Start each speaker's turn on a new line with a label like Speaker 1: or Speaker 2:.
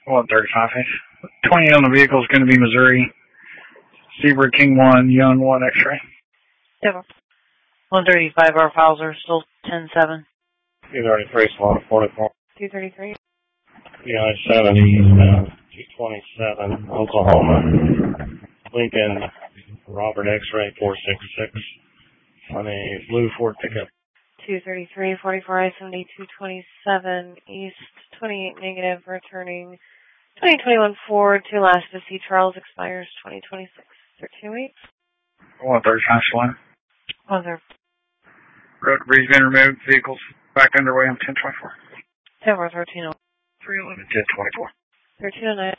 Speaker 1: 135. 20 on the vehicle is going to be Missouri. Zebra King 1, Young 1 X-ray.
Speaker 2: Denver. 135, our files are still 10-7.
Speaker 3: 233, slot 44.
Speaker 2: 233.
Speaker 3: PI 70, 227, Oklahoma. Lincoln, Robert X-ray 466 on a blue Ford pickup.
Speaker 2: 233, 44 I-70, 227, East, 28 negative, returning 2021 Ford to last to see Charles expires 2026, 13 weeks.
Speaker 1: 135 slow.
Speaker 2: 1
Speaker 1: Road debris being removed, vehicles back underway on 1024.
Speaker 2: Denver, 13.
Speaker 1: 311, 1024.
Speaker 2: 1309.